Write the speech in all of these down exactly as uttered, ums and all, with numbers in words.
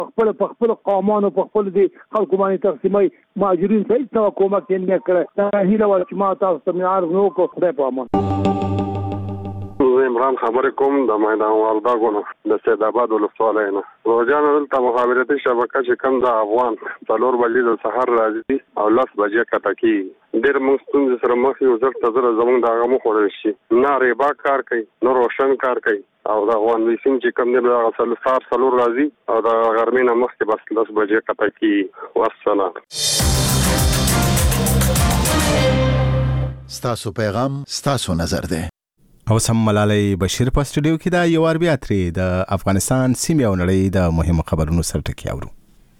خپل په خپل قومانو په خپل دي خلکو باندې تقسیمای ماجرین ته هیڅ کومک یې نه کړ. دا هیله و چې ما تاسو ته مې عرض وکړ. خدای په امان. عمران خبرې کوم د میدان والداګونو د سید آباد ولسوالۍ نه. روزانه دلته مخابراتي شبکه چې کوم د افغان څلور بجې د سحر راځي او لس بجې کټکی ډېر موږ ستونزې سره مخ یو زر ته زره زموږ د هغه مخ وړل شي. نه ریبا کار کوي نه روشن کار کوي او د افغان ویسین چې کوم دی د سهار څلور راځي او د غرمې نه مخکې بس لس بجې کټکی. والسلام. ستاسو پیغام ستاسو نظر دی. او سم ملالۍ بشیر په سټوډیو کې دا یو ار بیا ترې د افغانستان سیمې او نړۍ د مهمو خبرونو سره ټکی اورو.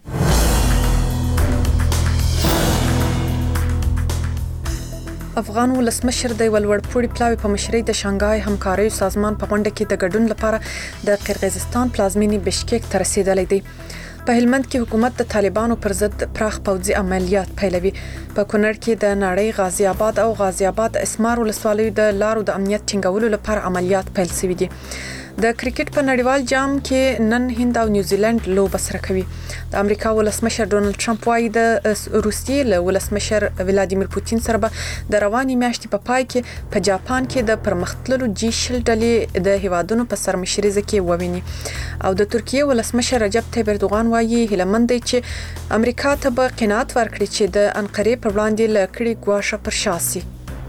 افغان ولسمشر د ولوړپوړي پلاوي په مشرۍ د شانګهای همکارۍ سازمان په غونډه کې د ګډون لپاره د قرغیزستان پلازمینې بشکیک ته رسیدلی دی. په هلمند کې حکومت د طالبانو پر ضد پراخ پوځي عملیات پیلوي. په کونړ کې د نړۍ غازی آباد او غازی آباد اسمار ولسوالیو د لارو د امنیت ټینګولو لپاره عملیات پیل شوي دي. د کرکټ په نړیوال جام کې نن هند او نیوزیلند لوبه سره کوي. د امریکا ولسمشر ډونالد ټرمپ وايي د روسیې له ولسمشر ولادیمیر پوتین سره به د رواني میاشتې په پای کې په جاپان کې د پرمختللو جی شل ډلې د هیوادونو په سرمشرۍ کې وویني. او د ترکیې ولسمشر رجب طیب اردوغان وايي هیلمند دی چې امریکا ته به قناعت ورکړي چې د انقرې پر وړاندې لکړي ګواښه پر شاسي.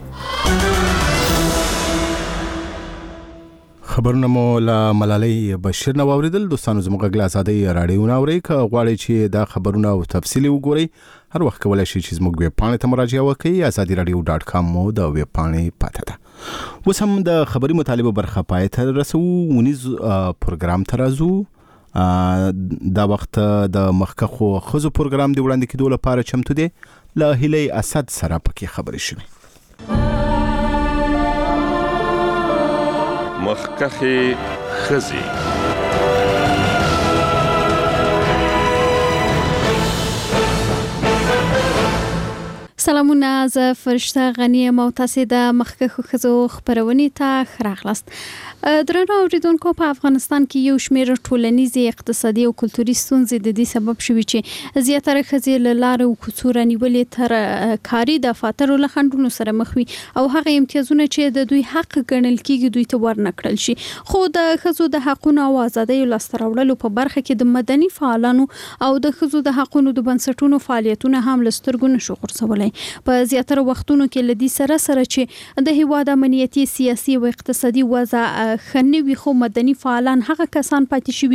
خبرونه مو له ملالۍ بشیر نو اوریدل. دوستانو زموږ غږ آزادۍ رادیو ناوړي که غواړئ چې دا خبرونه او تفصیلی وګورئ هر وخت کولای شئ چې زموږ ویب پاڼې ته مراجعه وکړئ. ازادي رادیو ډاټ کام مو د ویب پاڼې پته ده. اوس هم د خبري مطالبه برخه پای ته رسو. ونیز پروګرام ته راځو. دا وخت د مخکخو خزو پروګرام دی وړاندې کېدو لپاره چمتو دی. له هیلې اسد سره پکې خبرې شوې. مخکخي خزي. سلامونه، زه فرشته غنی یم او تاسو د مخکخو خزو خبرونې ته خراغلاست. درنو اوریدونکو، په افغانستان کې یو شمېر ټولنیزې، اقتصادي او کلتوري ستونزې د دې سبب شوي چې زیاتره ښځې له لارې او کوڅو رانیولې تر کاري دفاترو له خنډونو سره مخ وي او هغه امتیازونه چې د دوی حق ګڼل کېږي دوی ته ورنه کړل شي. خو د ښځو د حقونو او ازادیو لاسته راوړلو په برخه کې د مدني فعالانو او د ښځو د حقونو د بنسټونو فعالیتونه هم له سترګو نشو غورځولی. په زیاتره وختونو کې له دې سره سره چې د هیواد امنیتي، سیاسي او اقتصادي وضع خنوي، خو مدني فعالان هغه کسان پاتې شوي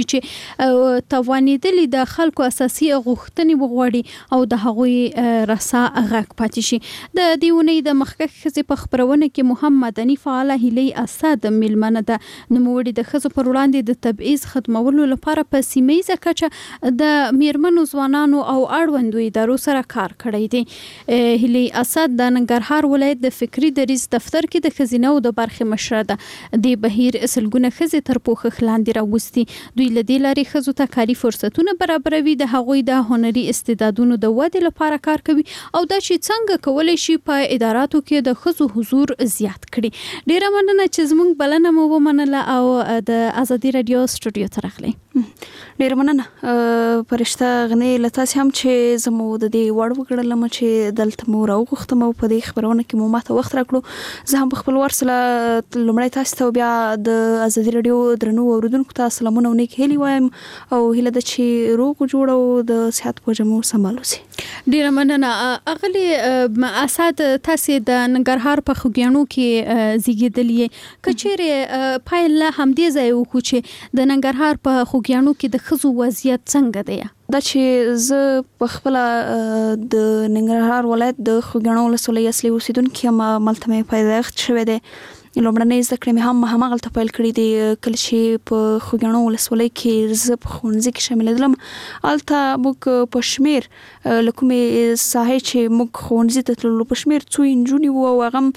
چې توانیدلي د خلکو اساسي غوښتنې وغواړي او د هغوی رسا غږ پاتې شي. د دې اونۍ د مخکخ ښځې په خپرونه کې مهم مدني فعاله هیلې اسد میلمنه ده. نوموړي د ښځو پر وړاندې د تبعیض ختمولو لپاره په سیمه‌ییزه کچه د میرمنو، ځوانانو او اړوندو ادارو سره کار کړی دی. هیلې اسد د ننګرهار ولایت د فکري دریځ دفتر کې د ښځینه او د برخې مشره ده. د بهیر سلګونه ښځې تر پوښښ لاندې راوستي. دوی له دې لارې ښځو ته کاري فرصتونه برابروي، د هغوی د هنري استعدادونو د ودې لپاره کار کوي او دا چې څنګه کولی شي په اداراتو کې د ښځو حضور زیات کړي. ډیره مننه چې زموږ بلنه مو ومنله او د ازادي رادیو سټوډیو ته راغلی. ډیره مننه فرشته غنی، له تاسې هم چې زمو د دې وړ وکړلم چې دلته مو راوغوښتم او په دې خبرونه کې مو ماته وخت راکړو. زه هم په خپل ورسله لومړی تاسو ته بیا د ازادي رادیو درنو اوریدونکو ته سلامونه او نیک هیلې وایم او هیله ده چې روغ جوړ او د صحت په جمو سمال اوسئ. ډیره مننه. اغلی اسد، تاسو د ننګرهار په خوګیاڼو کې زیږیدلې، کچېره پایل همدې ځای وکړو چې د ننګرهار په خوګیاڼو کې د ښځو وضعیت څنګه دی؟ دا چې زه په خپل د ننګرهار ولایت د خوګیاڼو ولسوالۍ اصلي اوسیدونکې یم. ملته مې پیدایښت شوی دی. لومړنۍ زده کړې مې هم هماغلته پیل کړې دي. کله چې په خوګیاڼو ولسوالۍ کې زه په ښوونځي کې شاملېدلم، هلته موږ په شمېر له کومې ساحې چې موږ ښوونځي ته تللو په شمېر څو نجونې وو او هغه هم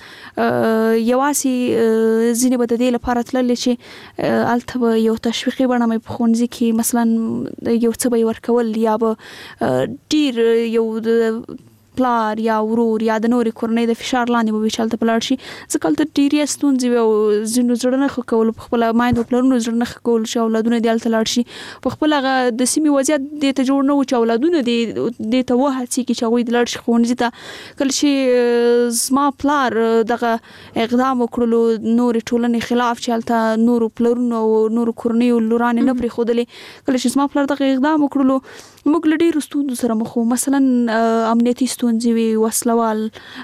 یوازې ځینې به د دې لپاره تللې چې هلته به یو تشویقي بڼه مې په ښوونځي کې مثلا یو څه به یې ورکول یا به ډېر یو پلار یا ورور یا د نورې کورنۍ د فشار لاندې به چلته پلاړ شي ځکه تل ډیری ستونزې او زینو زړه نه کول په خپل مایند پلرونو زړه نه کول چې اولادونه دی الته لاړ شي په خپل هغه د سیمې وضعیت د ته جوړ نه و چې اولادونه دی د ته وه چې کی چې وې د لاړ شي ښوونځي ته کله چې زما پلار دغه اقدام وکړلو نور ټولنې خلاف چې الته نور پلرونو او نور کورنۍ لورانه نه پرې خودلې کله چې زما پلار دغه اقدام وکړلو موږ لډي رستوند سره مخ مثلا امنیتي ستونزې وي وسلوال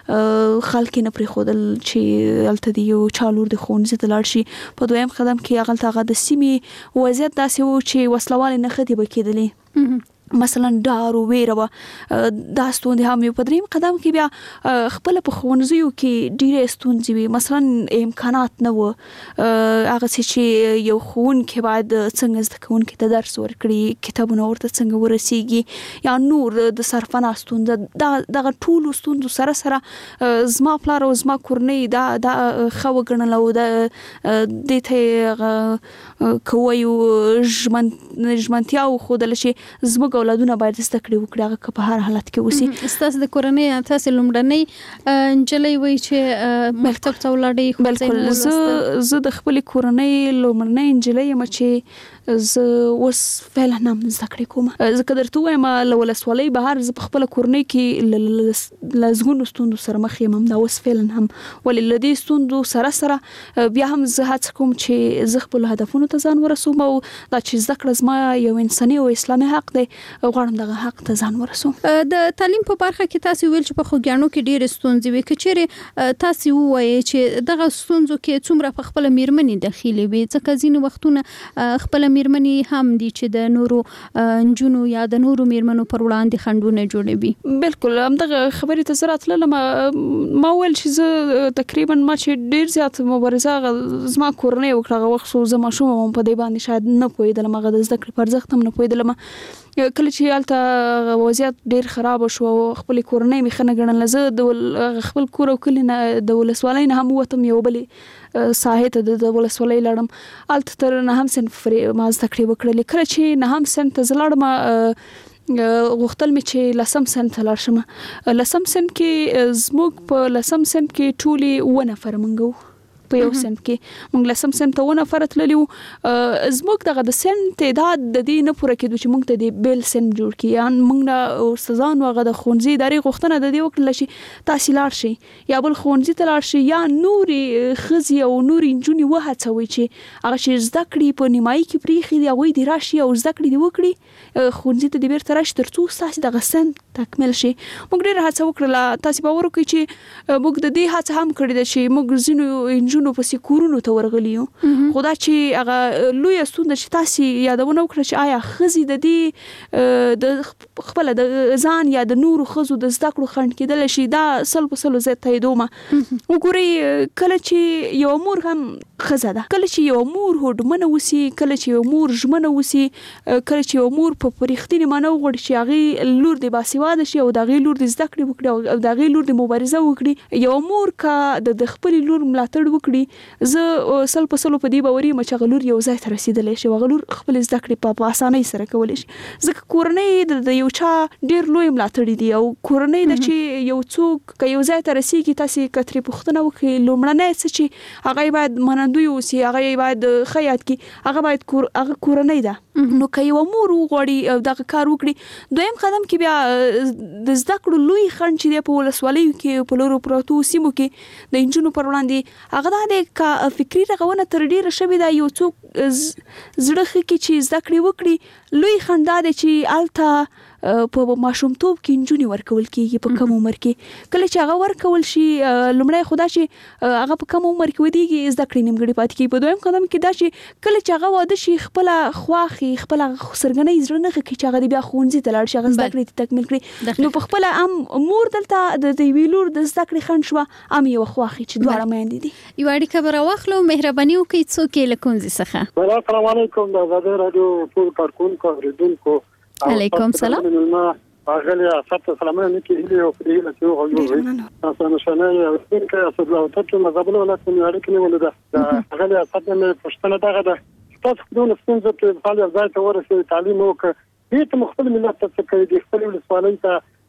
خلک نه پرې خودل چې الته دی یو چالور د خونځ ته لاړ شي په دویم قدم کې هغه هغه د سیمې وضعیت داسې و چې وسلوال نه خدي بکیدلې مثلا ډار او ویره دا ستوندې هم یو په دریم قدم کې بیا خپل په خونځیو کې ډیره ستونزې وي مثلا امکانات نه و هغه چې یو خون کې باید څنګه زده کوونکي ته درس ورکړي کتابونه ورته څنګه ورسیږي یا نور د صرفنا ستونزه دا دغه ټول ستونزو سره سره زما پلار او زما کورنۍ دا دا خو غنل او د دې ته کوي ژمن ژمنتیا او خودل شي زما اولادونه باید زده کړې وکړي هغه په هر حالت کې اوسي ستاسو د کورنۍ تاسو لومړنۍ انجلۍ وای چې مکتب ته ولاړې بالکل زه زه د خپل کورنۍ لومړنۍ انجلۍ یم چې زه اوس فعلا هم زده کړې کوم ځکه درته وایم له ولسوالۍ بهر زه په خپل کورنۍ کې لزګونو ستوندو سره مخ یم دا اوس فعلا هم ولې لدی ستوندو سره سره بیا هم زه هڅه کوم چې زه خپل هدفونو ته ځان ورسوم او دا چې زده کړه زما یو انساني او اسلامي حق دی غواړم دغه حق ته ځان ورسوم د تعلیم په برخه کې تاسو ویل چې په خوګانو کې ډېر ستونزې وي کچېره تاسو وایي چې دغه ستونزو کې څومره په خپل میرمنې داخلي وي ځکه ځینې وختونه خپل میرمنې هم دي چې د نورو انجونو یا د نورو میرمنو پر وړاندې خنډونه جوړوي بالکل هم دغه خبرې ته زرات لما ما ویل چې زه تقریبا ما چې ډېر زیات مبارزه زما کورنۍ وکړه وخت سو زما شوم په دې باندې شاید نه پوهیدل ما د زده کړې پر ځخت هم نه پوهیدل ما کله چې الته وضعیت ډیر خراب شو خپل کورنۍ مې خنه غنل زه د خپل کور او کلینه د ولسوالۍ نه هم وتم یو بلې ساحه ته د ولسوالۍ لړم الته تر نه هم سن ما زده کړې وکړلې کله چې نه هم سن ته زلړم غوښتل مې چې لسم سن ته لاړ شم لسم سن کې زموږ په لسم سن کې ټولي و نفر منګو په یو سن کې موږ لسم سن ته ونه فرت للیو زموږ دغه د سن تعداد د دې نه پوره کېدو چې موږ ته د بیل سن جوړ کړي یان موږ نه استادان وغه د خونځي ادارې غوښتنه د دې وکړل شي تحصیلات شي یا بل خونځي ته لاړ شي یا نوري خزي او نوري انجونی وهڅوي چې هغه چې زده کړي په نیمایي کې پریخي دی او دی راشي او زده کړي دی وکړي خونځي ته د بیرته راشي ترڅو تاسو دغه سن تکمیل شي موږ ډېر هڅه وکړه تاسو باور وکړئ چې موږ د دې هڅه هم کړې ده چې موږ زینو نو پسې کورونو ته ورغلیو خدا چې هغه لوی ستونزه چې تاسو یادونه وکړه چې آیا خزي د دې د خپل د ځان یا د نورو خزو د زده کړو خنډ کېدل شي دا سل په سل زه ته دومه وګوري کله چې یو مور هم خزه ده کله چې یو مور هډمنه وسی کله چې یو مور ژمنه وسی کله چې یو مور په پرختینه مانو غوړ شي هغه لور دی باسیواده شي او د غي لور د زده کړې وکړي او د غي لور د مبارزه وکړي یو مور کا د خپل لور ملاتړ وکړي زه سل په سلو په دی باوري مچ غلور یو ځای ته رسیدلې شي وغلور خپل زده کړې په اسانۍ سره کولای شي ځکه کورنۍ د یو چا ډیر لوی ملاتړ دي او کورنۍ د چې یو څوک ک یو ځای ته رسیږي تاسو کتري پښتنه وکړي لومړنۍ څه چې هغه باید منندوی اوسي هغه باید خیاط کی هغه باید کور هغه کورنۍ ده نو که یو مور وغوړي دغه کار وکړي دویم قدم کې بیا د زده کړو لوی خنډ چې په ولسوالیو کې په لورو پروتو سیمو کې د انجونو پر وړاندې هغه د کا فکری رغونه تر ډیره شوی دا یو څوک زړه کې چې زده کړې وکړي لوی خنډ دا چې الته په ماشومتوب کې انجونی ورکول کیږي په کم عمر کې کله چې هغه ورکول شي لمړی خدا چې هغه په کم عمر کې ودیږي زده کړې نیمګړې پاتې کیږي په دویم قدم کې دا چې کله چې هغه واده شي خپل خواخي خپل سرګنۍ زړه نه کې چې هغه بیا خونځي ته لاړ شي هغه زده کړې تکمیل کړي نو په خپل ام مور دلته د دې ویلور د زده کړې خنډ شو ام یو خواخي چې دواړه مېندې دي یو اړیکه به راوخلو مهرباني وکړئ څوک یې له کونځي څخه السلام علیکم د غزه رادیو ټول کارکونکو اوریدونکو علیکم سلام اغلی اساس سلامونه نکي هلي او په دې له یو یو تاسو نشانه یو څنګه اساس له تاسو مزابل ولا څه اړیکه نه ولده اغلی اساس مې پښتنه دغه ده تاسو خپل څنګه په فعال ځای ته ورسې تعلیم وکړي دې ته مختلف ملت څخه کوي د خپل ولسوالۍ ته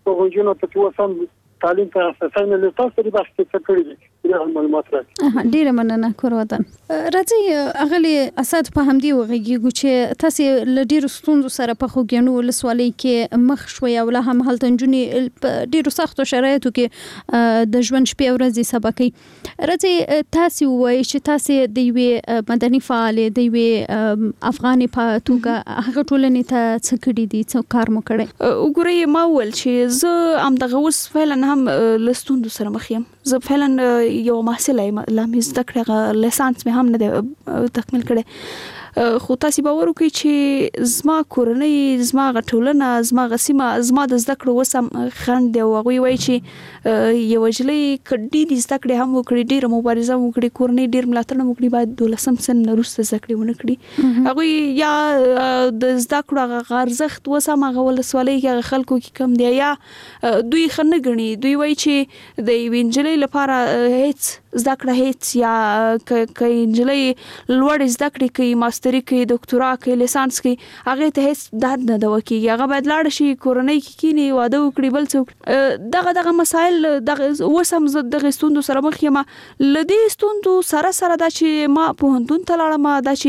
په غوښنه ته وسم تعلیم ته اساسا نه تاسو لري بس څه کړی دي دا معلومات راکړي. ډیره مننه کور وطن. راځي اغلی اسد په همدي وغږیږي چې تاسو ل ډیرو ستونزو سره په خوګنو ولسوالۍ کې مخ شوي او له هم هلتنجونی ډیرو سختو شرایطو کې د ژوند شپې ورځې سبقي. راځي تاسو وایي چې تاسو د یوې مدني فعال د یوې افغاني په توګه هغه ټولنې ته څه کړی دي څه کار مو کړی؟ وګورئ ما ول چې زه ام دغه اوس فعلا هم لستوندو سره مخ یم. زه فعلا یو محصله لامې زده کړې لیسانس مې هم نه تکمیل کړي خو تاسو باور وکړئ چې زما کورنۍ زما غټولنه زما غسیمه زما د زده کړو وسم خند دی او هغه وایي چې یو جلې کډې زده کړې هم وکړي ډېر مبارزه وکړي کورنۍ ډېر ملاتړ وکړي باید دولسم سن وروسته زده کړې ونه کړي هغه یا د زده کړو هغه ارزښت وسم هغه ولسوالۍ کې خلکو کې کم دی یا دوی خنه غني دوی وایي چې د وینجلې لپاره هیڅ زده کړه هیڅ یا ک انجلې لوړ زده کړې کوي ماستری کوي ډاکټرا کوي لیسانس کوي هغه ته هیڅ درد نه دا وکي هغه باید لاړ شي کورنۍ کې کینی واده وکړي بل څوک دغه دغه مسائل دغه وسم دغه ستوندو سره مخ یم لدی ستوندو سره سره دا چې ما په هندون ته لاړم دا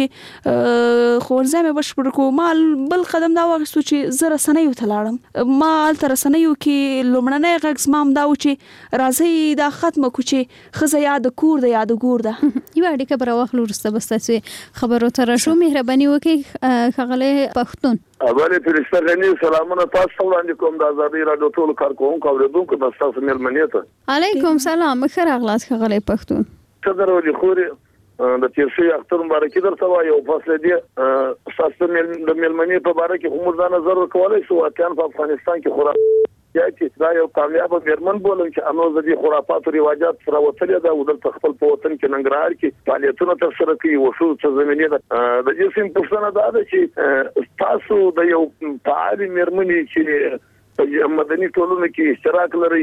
چې خورځه مې بشپړ کو ما بل قدم دا واغستو چې زره سنیو ته لاړم ما تر سنیو کې لومړنۍ غږ زمام دا و چې راځي دا ختمه کو چې خزه یاد کور ده یاد ګور ده یو اړیکه پر واخلو ورسته بس تاسو خبرو تر شو مهرباني وکړئ خغله پښتون. اوله فرشته غنی سلامونه تاسو وړاندې کوم د ازادي رادیو ټول کارکونکو اوریدونکو د تاسو ملمنې ته علیکم سلام خیر اغلاس خغله پښتون. صدر ولي خوري د تیرشي اختر مبارکي درته وایي او فاصله دي تاسو د ملمنې په اړه کې هم ځان نظر کولای شو واقعا په افغانستان کې خورا یا چې دا یو کامیاب میرمن بولم چې انو زدي خرافات او رواجات سره وتلې ده او د خپل په وطن کې ننګرهار کې فعالیتونه تر سره کوي وشو څه زمینه ده د جسم پښتنه ده چې تاسو د یو فعال میرمنې چې مدني ټولنه کې اشتراک لري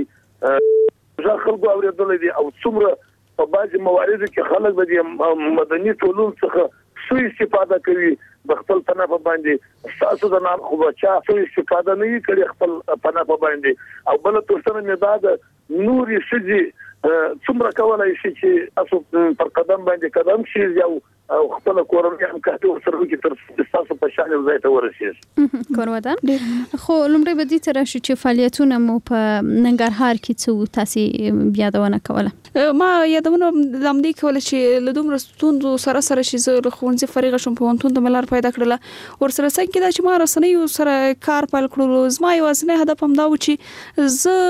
ځکه خلکو اوریدل دي او څومره په بعضي مواردو کې خلک د مدني ټولنې څخه سوء استفاده کوي د خپل پناه په باندې تاسو د نام خو بچا سوء استفاده نه کوي خپل پناه په باندې او بل تاسو نه مداد نوري سجي څومره کولای شي چې تاسو پر قدم باندې قدم شي یو او خپل کورنۍ هم کاته سره کې تر تاسو په شان ځای ته ورسیږي کوروادان خو لمړی به دي تر شي چې فعالیتونه مو په ننګرهار کې څو تاسو بیا دونه کوله ما یادونه لمدي کوله چې له دومره ستوندو سره سره شي زه خونځي فریغه شم په ونتون د ملار پیدا کړله ور سره څنګه دا چې ما رسنیو سره کار پیل کړو زما یو ځنه هدف هم دا و چې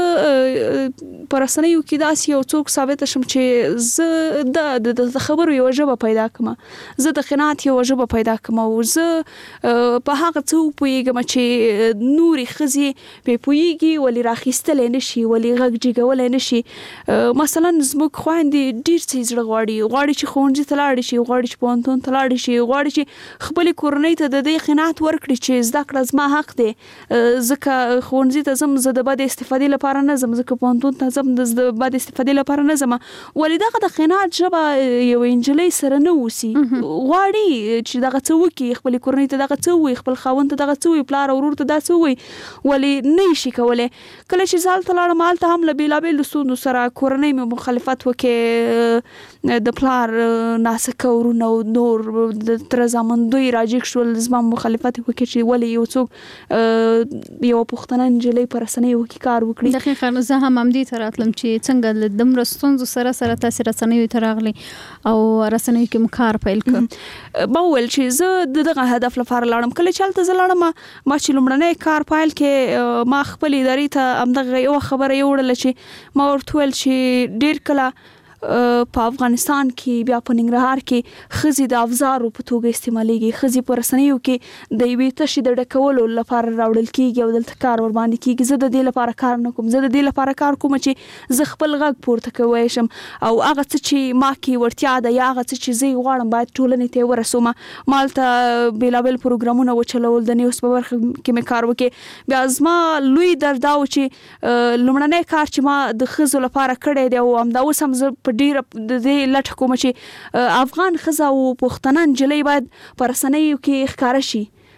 زه پر رسنیو کې داسې یو څوک ثابت شم چې زه د خبرو یو ژبه پیدا کړم زه د قناعت یو ژبه پیدا کوم او زه په هغه څه پوهیږم چې نوري خزي په پوهیږي ولې راخیستل نه شي ولې غږجګول نه شي مثلا زموږ خويندې ډیر څه زړه غواړي غواړي چې خونځي تلاړ شي غواړي چې پونتون تلاړ شي غواړي چې خپل کورنۍ ته د دې قناعت ورکړي چې زده کړه زما حق دی ځکه خونځي ته زم زه د بد استفادې لپاره نه زم ځکه پونتون ته زم د بد استفادې لپاره نه زم ولې دغه د قناعت ژبه یو انجلۍ سره نه وسی غواړي چې دغه څه وکي خپل کورنۍ ته دغه څه وي خپل خاوند ته دغه څه وي پلار او ورور ته دغه څه وي ولې نه شي کولای کله چې زال تلاړم مالته هم لبي لابل سونو سره کورنۍ مې مخالفت وکي د پلار ناسکه ورونه نور د تر زمون دوی راجیک شول زما مخالفت وکي چې ولې یو څوک یو پښتنه انجلۍ پر رسنۍ وکي کار وکړي دقیقاً زه هم هم دې تراتلم چې څنګه د مرستونزو سره سره تاسو رسنۍ تراغلي او رسنۍ کې مخار پیل کړ باول چې زه دغه هدف لپاره لاړم کله چې تل زلاړم ما چې لمړنۍ کار پایل کې ما خپل ادارې ته امدغه یو خبره یوړل چې ما ورته ول چې ډیر کله په افغانستان کې بیا په ننګرهار کې خزي د افزارو په توګه استعمالېږي خزي پر رسنیو کې د یوې تشې د ډکولو لپاره راوړل کیږي او دلته کار ور باندې کیږي زه د دې لپاره کار نه کوم زه د دې لپاره کار کوم چې زه خپل غږ پورته کوی شم او هغه څه چې ما کې ورتیا ده یا هغه څه چې زه غواړم باید ټولنې ته ورسوم مالته بیلابل پروګرامونه وچلول د نیوز په برخه کې مې کار وکړ بیا زما لوی درد او چې لمړنۍ کار چې ما د خزو لپاره کړی دی او همدا اوس هم زه ډیر د دې لټ کوم چې افغان خزه او پښتنان جلې باید پر رسنیو کې ښکار شي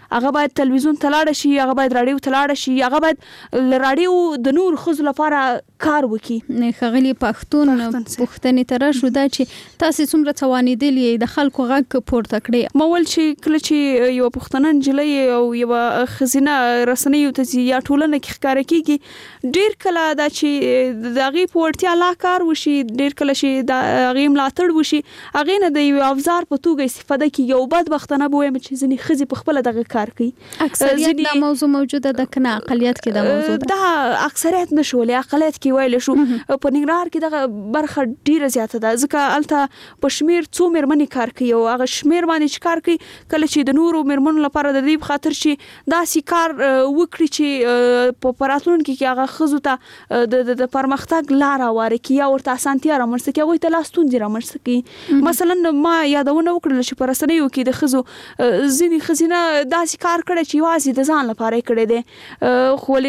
هغه باید تلویزیون ته لاړ شي، هغه باید رادیو ته لاړ شي، هغه باید ل رادیو د نور خزو لپاره کار وکړي. خغلی پښتون پښتنې تر شو دا چې تاسو څومره توانیدلې د خلکو غږ پورته کړی. مول چې کله چې یو پښتنه نجلۍ او یو خزینه رسنیو ته یا ټولنه کې ښکار کیږي، ډیر کله دا چې دغه پورتیا لا کار وشي، ډیر کله چې دا غیم ملاتړ وشي، هغه نه د یو افزار په توګه استفاده کوي. یو بدبختانه به وایم چې ځنی خزي په خپل دغه کار کوي. اکثریت دا موضوع موجوده ده کنه اقلیت کې دا موضوع ده؟ دا اکثریت نشولې اقلیت کې ویل شو. په ننګرهار کې دغه برخه ډیره زیاته ده، ځکه الته په شمیر څو مېرمنې کار کوي او هغه شمیر باندې چې کار کوي کله چې د نورو مېرمنو لپاره د دې خاطر چې دا سي کار وکړي چې په پراتلونکو کې هغه خزو ته د پرمختګ لار واره کی یا ورته اسانتیا رامنځته کوي، هغه ته لاستون دي رامنځته کوي. مثلا ما یادونه وکړل چې پر رسنیو کې د خزو ځینی خزینه داسې کار کړی چې یوازې د ځان لپاره کړی دی، خو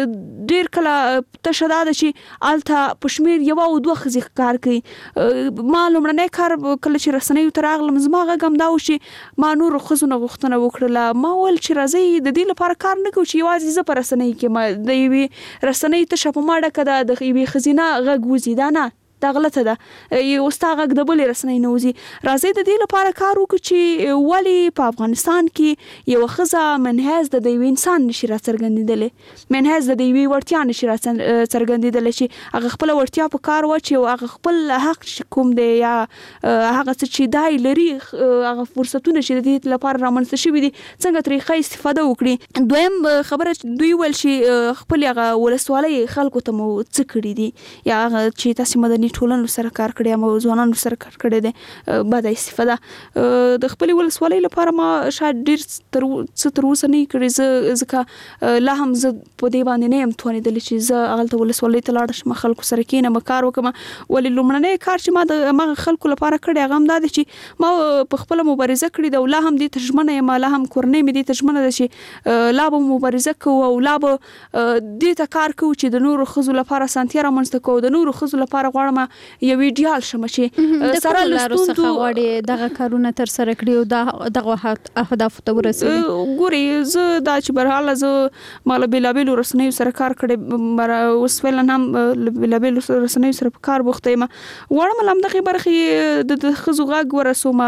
ډیر کله تشداد چې الته پښمیر یو او دوه خزي کار کوي. ما لومړنی کار کله چې رسنیو ته راغلم زما غږم دا و چې ما نور خزو نه غوښتنه وکړله. ما ول چې راځي د دې لپاره کار نه کوم چې یوازې زه پر رسنۍ کې ما د یوې رسنۍ ته شپه ما ډکه ده د یوې خزینه غږ وزي، دا نه، دا غلطه ده. یو استاغ د بلې رسنۍ نه وزي. راځي د دې لپاره کار وکړو چې ولی په افغانستان کې یو خزه منحاز د یو انسان نشي را څرګندېدل، منحاز د یوې وړتیا نشي را څرګندېدل چې هغه خپل وړتیا په کار واچي او هغه خپل حق کوم دی یا هغه څه چې دای لري هغه فرصتونه چې د دې لپاره رامنځته شوي دي څنګه طریقې استفاده وکړي. دویم خبره دوی ول چې خپل هغه ولسوالۍ خلکو ته مو څه کړی دي یا هغه چې تاسو مدني ټولنو سره کار کړی او ځوانانو سره کار کړی دی بعد استفاده د خپل ولسوالۍ لپاره ما شاید ډیر تر څه تر اوسه نه کړی، ځکه لا هم زه په دې باندې نه یم توانېدل چې زه هغه ولسوالۍ ته لاړ شم خلکو سره کېنم کار وکم. ولې لومړنی کار چې ما د ما خلکو لپاره کړی هغه هم دا دی چې ما په خپل مبارزه کړې ده او لا هم دې ترجمنه یم، لا هم کورنۍ مې دې ترجمنه ده چې لا به مبارزه کوو او لا به دې ته کار کوو چې د نورو خزو لپاره سانتیا رامنځته کوو، د نورو خزو لپاره غواړم یو ایډیال شمه چې سره لستوندو غواړي دغه کارونه تر سره کړي او دغه اهداف ته ورسېږي. ګوري زه دا چې برحاله زه مال بلابل رسنیو سره کار کړی اوس ولن هم بلابل رسنیو سره کار بوخته ما وړم لم دغه برخه د خزو غږ ورسوم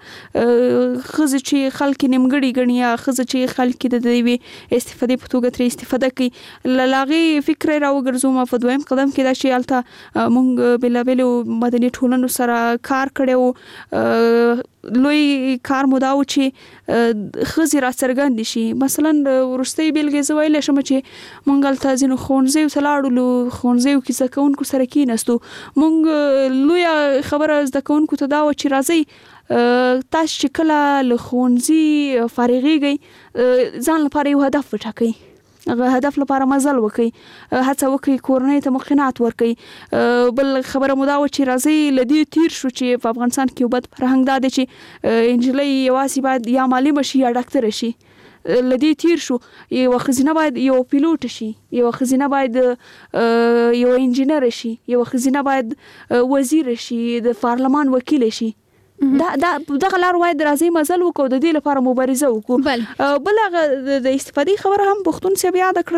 خزو چې خلک نیمګړي غنی یا خزو چې خلک د دې استفاده په توګه تر استفاده کوي لاغي فکر راوګرځوم په دویم قدم کې دا شی الته مونږ بلابل مدني ټولنو سره کار کړو. لوی کار مو دا و چې خزي را څرګند شي. مثلا ورستي بیلګه زویل شم چې مونږ ته ځینو خونځي وسلاړو خونځي کې ځکهونکو سره کې نستو مونږ لوی خبره ځکهونکو ته دا و چې راځي تاسو چې کله له خونځي فارغيږئ ځان لپاره یو هدف وټاکئ، هغه هدف لپاره مزل وکي، هڅه وکي کورنۍ ته مخینات ورکي. بل خبره مو دا و چې راځي لدی تیر شو چې په افغانستان کې وبد فرهنګ دا دی چې انجلۍ یوازې باید یا معلم شي یا ډاکټر شي. لدی تیر شو یو خزینه باید یو پیلوټ شي، یو خزینه باید یو انجینر شي، یو خزینه باید وزیر شي، د پارلمان وکیل شي. دا دا دغه لار وای درازي مزل وکړو د دې لپاره مبارزه وکړو. بل هغه د استفادې خبره هم پښتون څه بیا د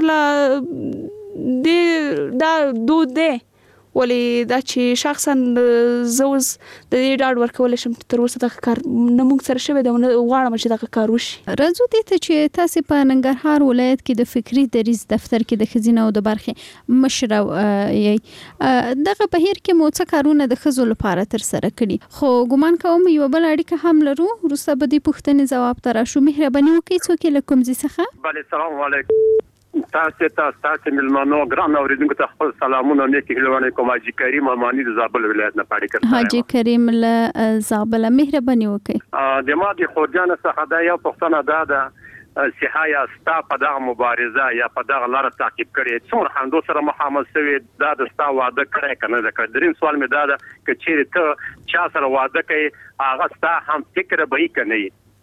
کړل د دا دود دی ولې دا چې شخصا زوز د دې ډاډ ورکول شم تر اوسه د کار نه موږ سره شوی دا غواړم چې دا کار وشي. راځو دې ته چې تاسو په ننګرهار ولایت کې د فکری دریز دفتر کې د خزینه او د برخې مشر یې دغه بهیر کې مو څه کارونه د خزو لپاره تر سره کړي، خو ګومان کوم یو بل اړیکه هم لرو وروسته به دې پوښتنې ځواب تر شو. مهرباني وکړئ څوک له کوم ځای څخه؟ بله السلام علیکم تاسو ته تاسو ملمنو ګران اوریدونکو ته خپل سلامونه نیکی هیلونه کوم. حاجی کریم امانی د زابل ولایت نه پاړی کوم. حاجی کریم له زابل مهرباني وکړئ. د ما د خورجان څخه دا یو پښتنه دا ده سیحایا ستا په دغه مبارزه یا په دغه لار تعقیب کړي څومره خندو سره مخامخ شوی دا د ستا واده کړی کنه دا دریم سوال مې دا ده چې چیرې ته چا سره واده کوي هغه ستا هم فکر به یې کني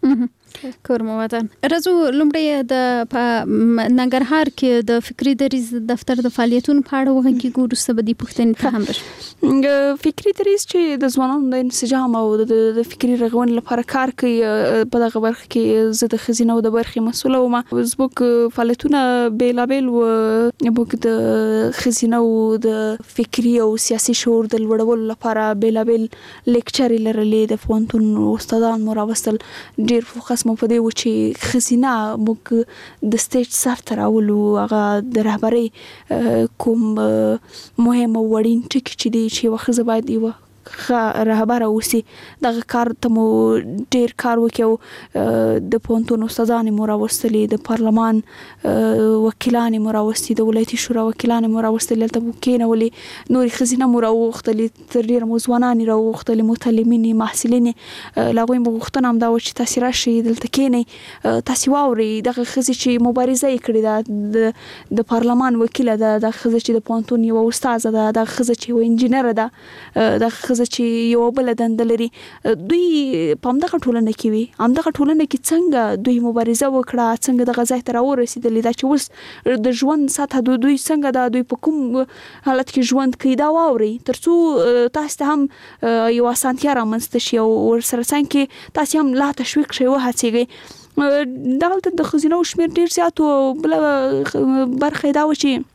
کورم وطن رزو لومړی د ننګرهار کې د فکری دریز دفتر د فعالیتونو په اړه وغږی کې ګورو سبدي پښتنې ته هم بش فکری دریز چې د ځوانانو د انسجام او د فکری رغونې لپاره کار کوي په دغه برخه کې زه د خزینه او د برخې مسؤله وم. زموږ فعالیتونه بیلابیل و موږ د خزینه او د فکری او سیاسي شعور د لوړولو لپاره بیلابیل لیکچر لرلې د پوهنتون استادان مو راوستل. ډیر فوکس مو په دې و چې خزینه موږ د سټیج سر ته راولو هغه د رهبرۍ کوم مهم او وړین ټکي چې دي چې وخت باید یو رهبر اوسي دغه کار ته مو ډیر کار وکړو. د پوهنتون استادان مو راوستلې د پارلمان وکیلان مو راوستي د ولایتي شورا وکیلان مو راوستلې ته کېنولې نور خزینه مو راوختلې تر ډیر مو ځوانان راوختلې متعلمین محصلین لاغوي مو غوښتنه هم دا و چې تاسو راشي دلته کېنئ تاسو واوري دغه خزي چې مبارزه کړې ده د پارلمان وکیل ده د خزي چې د پوهنتون یو استاد ده د خزي چې یو انجنیر ده د چې یو بل دند لري دوی په همدغه ټولنه کې وي همدغه ټولنه کې څنګه دوی مبارزه وکړه څنګه د غځای تر ورسېدلې دا چې اوس د ژوند سطح دوی څنګه دا دوی په کوم حالت کې ژوند کوي دا واوري ترڅو تاسو ته هم یو اسانتیا رامنځته شي او ورسره څنګه تاسو هم لا تشویق شي وهڅیږي. دغلته د خزینه شمیر ډیر زیات او بل برخه دا و چې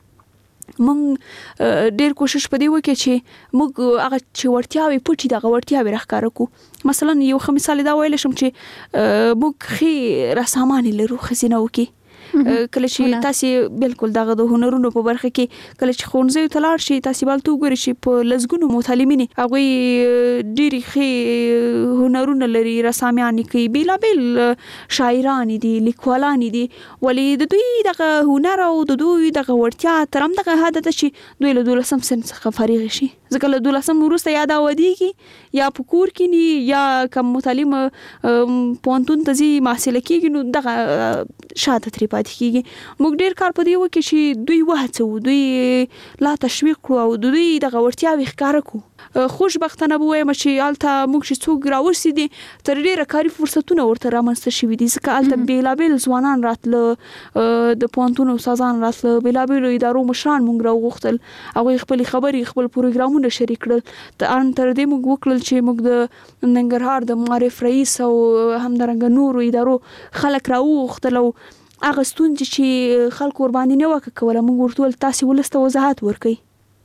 مونږ ډیر کوشش پدې وکړو چې موږ هغه چې ورتیاوي پټي دغه ورتیاوي راخاره کو. مثلا یو مثال دا ویل شم چې موږ خې رسامانی لرو خزینه وکي کله چې تاسو بالکل دغه د هنرونو په برخه کې کله چې خونځي تلار شي تاسو بل تو ګوري شي په لزګونو متعلمین هغه ډيري خې هنرونه لري رسامیان کوي بیلابل شاعران دي لیکوالان دي ولی د دوی دغه هنر او د دوی دغه ورتیا ترم دغه حادثه چې دوی له دولسم سن څخه فارغ شي ځکه له دولسم وروسته یاد اوديږي یا پکور کې ني یا کوم متعلم پونتون تزي محصل کېږي نو دغه شاته تری پاتې کېږي. موږ ډیر کار پدې وکړو چې دوی وهڅو دوی لا تشویق کړو او دوی دغه ورتیاوي ښکار کړو. خوشبختانه به وایم چې الته موږ چې څوک راوسی دي تر ډیره کاری فرصتونه ورته رامنځته شوي دي ځکه الته بیلابل ځوانان راتله د پوهنتون استادان راتله بیلابل ادارو مشران موږ راوغوښتل هغوی خپل خبرې خپل پروګرامونه شریک کړل ته ان تر دې موږ وکړل چې موږ د ننګرهار د معرف رئیس او همدارنګه نورو ادارو خلک راوغوښتل او هغه ستونزې چې خلک ور باندې نه وکړه کوله موږ ورته تاسو ولسته وضاحت ورکړئ.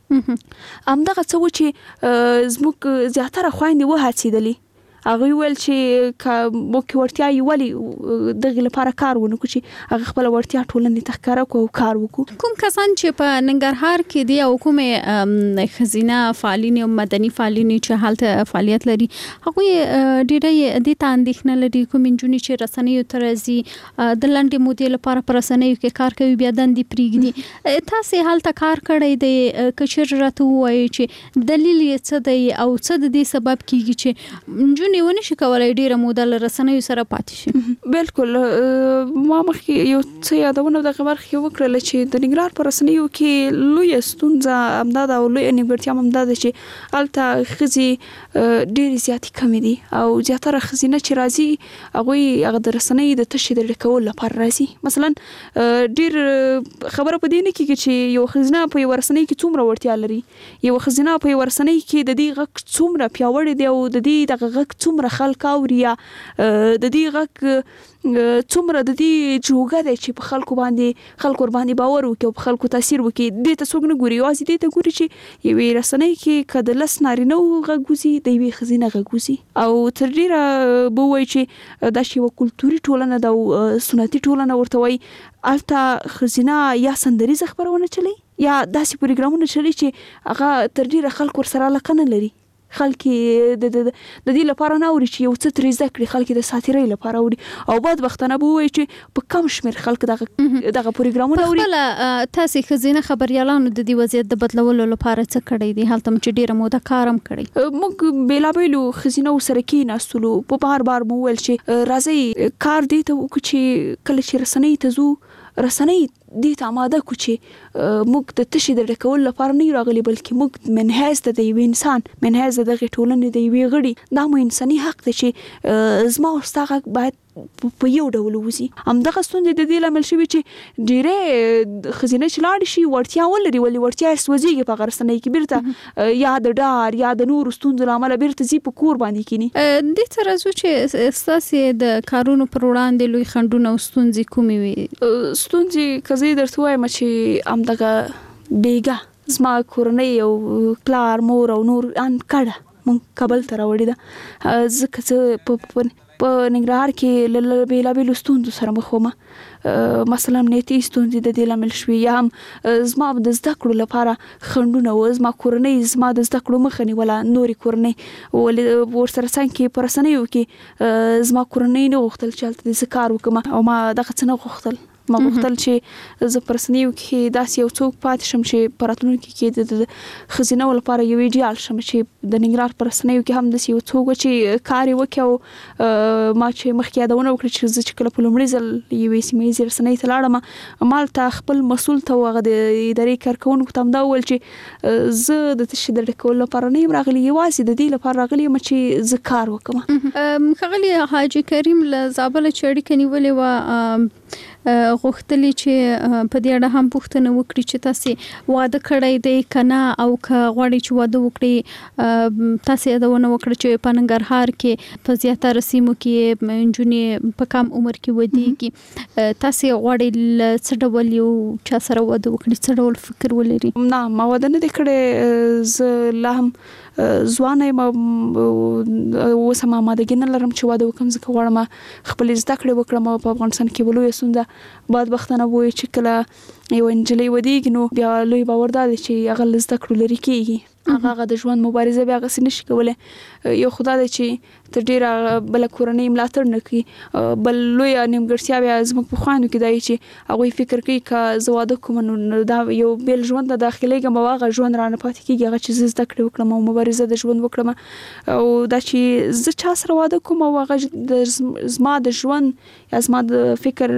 همدغه څه و چې زموږ زیاتره خویندې وهڅېدلې هغه ویل چې موږ ورتیا یې ولې دغه لپاره کار ونه کړو چې هغه خپل ورتیا ټولنې ته ښکاره کړو او کار وکړو. کوم کسان چې په ننګرهار کې دي او کومه خزینه فعالین او مدني فعالین چې حالت فعالیت لري هغه ډېرې د تاندېښنه لري کوم انجونی چې رسنیو ترازي د لنډې مودې لپاره پر رسنیو کې کار کوي بیا دندې پریږدي تاسو حالت کار کړی دی کچر راته وایي چې دلیل یې څه دی او څه د دې سبب کیږي چې نیونه شي کولای ډیره موده لرسنیو سره پاتې شي. بالکل ما مخکې یو څه یادونه د خبر خو وکړل چې د ننګرهار پر رسنیو کې لوی ستونزه امداد او لوی نیمګړتیا امداد چې الته خزي ډیر زیاتی کمی دي او زیاتره خزینه چې راځي هغه هغه د رسنیو د تشې د ډکول لپاره راځي. مثلا ډیر خبره پدې نه کیږي چې یو خزینه په یو رسنۍ کې څومره ورتیا لري یو خزینه په یو رسنۍ کې د دې غږ څومره پیاوړی دی او د دې دغه غږ څومره خلک اوري د دې غږ څومره د دې جوګه دی چې په خلکو باندې خلکو ور باندې باور وکړي او په خلکو تاثیر وکړي دې ته څوک نه ګوري یوازې دې ته ګوري چې یوې رسنۍ کې کده لس نارینه غږ وزي د یوې ښځینه غږ وزي او تر ډیره به وایي چې دا شی یوه کلتوري ټولنه ده او سنتي ټولنه ورته وایي الته ښځینه یا سندریزه خپرونه چلی یا داسې پروګرامونه چلی چې هغه تر ډیره خلک ورسره علاقه نه لري. خلک د د د دې لپاره نه اوري چې یو څه ترې زده کړي خلک د ساتیرۍ لپاره اوري او بدبختانه به وایي چې په کم شمېر خلک دغه دغه پروګرامونه اوري. خپله تاسې ښځینه خبریالانو د دې وضعیت د بدلولو لپاره څه کړی دي هلته چې ډیره موده کار هم کړی موږ بیلابیلو ښځینو سره کېناستلو په بار بار مو ویل چې راځئ کار دې ته وکړو چې کله چې رسنۍ ته ځو رسنۍ دې ته آماده کو چې موږ د تشې د ډکول لپاره نه راغلي بلکې موږ منحیز د یو انسان منحیز د دغه ټولنې د یوې غړي دا مو انساني حق دی چې زما او ستا غږ باید په یو ډول وزي. همدغه ستونزې د دې لامل شوي چې ډېرې ښځینه چې لاړې شي وړتیا ولري ولې وړتیا یې سوځېږي په هغه رسنۍ کې بیرته یا د ډار یا د نورو ستونزو له امله بیرته ځي په کور باندې کینی. دې ته راځو چې ستاسې د کارونو پر وړاندې لوی خنډونه او ستونزې کومې وي؟ ستونزې که زه درته وایم چې همدغه بیګا زما کورنۍ او پلار مور او نور ان کډه مونږ کابل ته راوړې ده. ځکه زه په په ننګرهار کې له بېلابېلو ستونزو سره مخ وم. مثلا امنیتي ستونزې د دې لامل شوې یا هم زما د زده کړو لپاره خنډونه و. زما کورنۍ زما د زده کړو مخه نیوله. نورې کورنۍ ولې ورسره څنګ کې په رسنیو کې زما کورنۍ نه غوښتل چې هلته زه کار وکړم او ما دغه څه نه غوښتل. ما غوښتل چې زه په رسنیو کې داسې یو څوک پاتې شم چې په راتلونکي کې د ښځینو لپاره یو ایډیال شم چې د ننګرهار په رسنیو کې هم داسې یو څوک و چې کار یې وکړي. او ما چې مخکې یادونه وکړه چې زه چې کله په لومړي ځل یوې سیمه ییزې رسنۍ ته لاړم ما هلته خپل مسؤل ته هغه د ادارې کارکوونکو ته همدا وویل چې زه د تشې د ډکولو لپاره نه یم راغلی یوازې د دې لپاره راغلی یم چې زه کار وکړم. ښاغلي حاجي کریم له زابله چې اړیکه نیولې وه غوښتلی چې په دې اړه هم پوښتنه وکړي چې تاسې واده کړی دی که نه او که غواړئ چې واده وکړي. تاسې یادونه وکړه چې په ننګرهار کې په زیاتره سیمو کې نجونې په کم عمر کې ودېږي. تاسې غواړئ له څه ډول یو چا سره واده وکړي څه ډول فکر ولري؟ نه ما واده نه دی کړی. زه لا هم ځوانه یم اوس هم آمادګي نه لرم چې واده وکړم ځکه غواړم خپلې زده کړې وکړم. په افغانستان کې به لویه ستونزه بدبختانه وایي چې کله یو نجلۍ ودېږي نو بیا لوی باور دا دی چې هغه له زده کړو لرې کېږي. هغه د ژوند مبارزه بیا هغسې نشي کولی. یو خو دا دی چې ته ډېره بله کورنۍ ملاتړ نه کوي. بل لویه نیمګړتیا بیا زموږ په خویندو کې دا وي چې هغوی فکر کوي که زه واده کوم نو دا یو بیل ژوند ته داخلېږم او هغه ژوند رانه پاتې کېږي هغه چې زه زده کړې وکړم او مبارزه د ژوند وکړم. او دا چې زه چا سره واده کوم او هغه زما د ژوند یا زما د فکر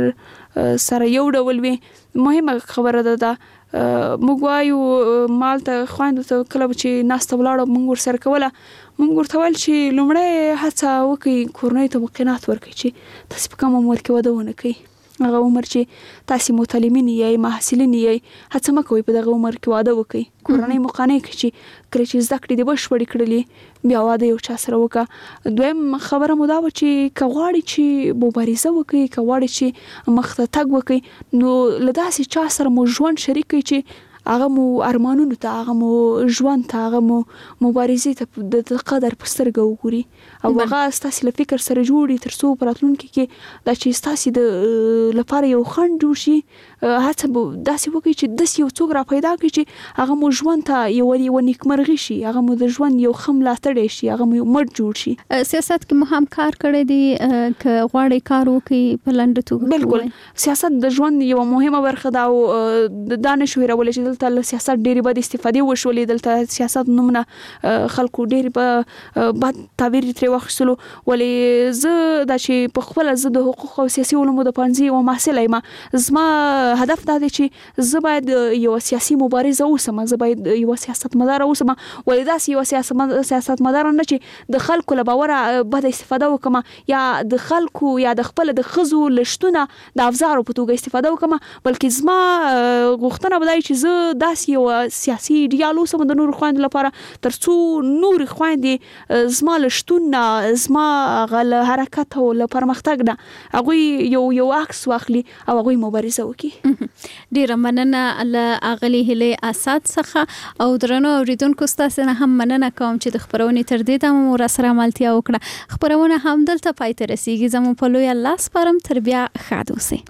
سره یو ډول وي مهمه خبره ده. دا موږ وایو مال ته خویندو ته کله چې ناسته ولاړه موږ ورسره کوله موږ ورته ویل چې لومړی هڅه وکړئ کورنۍ ته مقناعت ورکړئ چې تاسې په کم عمر کې واده ونه کوئ. هغه عمر چې تاسې متعلمین یې محصلین یې هڅه مه کوئ په دغه عمر کې واده وکړئ. کورنۍ مو قانع کړي چې کله چې زده کړې دې بشپړې کړلې بیا واده یو چا سره وکړه. دویم خبره مو دا وه چې که غواړئ چې مبارزه وکړئ که غواړئ چې مخ ته تګ وکړئ نو له داسې چا سره مو ژوند شریک کړئ چې هغه مو ارمانونو ته هغه مو ژوند ته هغه مو مبارزې ته د قدر په سترګه وګوري او هغه ستاسې له فکر سره جوړي تر څو په راتلونکي کې دا چې ستاسې د لپاره یو خنډ جوړ شي هڅه به داسې وکړي چې داسې یو څوک را پیدا کړي چې هغه مو ژوند ته یو یو نیکمرغي شي هغه مو د ژوند یو ښه ملاتړی شي هغه مو یو مټ جوړ شي. سیاست کې مو هم کار کړی دی که غواړئ کار وکړئ په لنډه توګه؟ بالکل سیاست د ژوند یوه مهمه برخه ده او دا نه شو هېرولی چې دلته له سیاست ډېرې بد استفادې وشولې. دلته سیاست نومونه خلکو ډېرې په بد تعبیر ترې واخیستلو. ولې زه دا چې په خپله زه د حقوقو او سیاسي علومو د پوهنځي یوه محصله یم. زما هدف دا دی چې زه باید یوه سیاسي مبارزه اوسم زه باید یوه سیاستمداره اوسم. ولې داسې یوه سیاستمداره نه چې د خلکو له باوره بد استفاده وکړم یا د خلکو یا د خپله د ښځو له شتونه د افزارو په توګه استفاده وکړم بلکې زما غوښتنه به دا وي چې زه داسې یوه سیاسي ایډیال اوسم د نورو خویندو لپاره تر څو نورې خویندې زما له شتون نه زما هغه له حرکت او له پرمختګ نه هغوی یو یو عکس واخلي او هغوی مبارزه وکړي. ډیره مننه له اغلی هلې اساد څخه او درنو اوریدونکو ستاسو نه هم مننه کوم چې د خبرونې تر دې دمه مو راسره ملتیا وکړه. خبرونه هم دلته پای ته رسیږي. زموږ په لوی الله سپارم تر بیا ښاد اوسئ.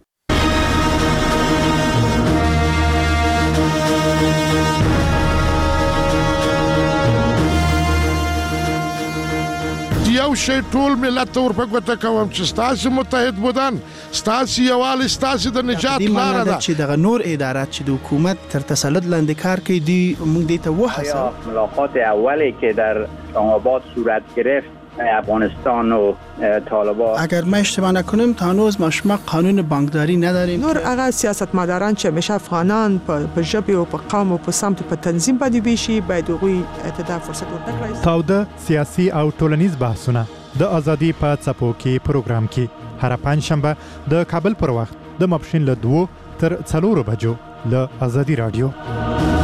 یو شی ټول ملت ته ورپګوته کوم چې ستاسو متحد بودن ستاسو یووالی ستاسو د نجات لاره ده. چې دغه نور ادارات چې د حکومت تر تسلط لاندې کار کوي دی موږ دې ته وهڅوو. ملاقات اولی که در اسلام‌آباد صورت گرفت افغانستان و طالبان اگر ما اشتباه نکنیم تا هنوز ما شما قانون بانکداری نداریم. نور هغه سیاستمداران چې همیشه افغانان په ژبه او په قوم او په سمت په تنظیم باندې بيشي باید هغوی ته فرصت ورکړي. تاوده سیاسي او ټولنیز بحثونه د ازادي په څپو کې پروګرام کې هر پنځ شنبه د کابل پر وخت د ماپښین له دوو تر څلورو بجو له ازادي رادیو.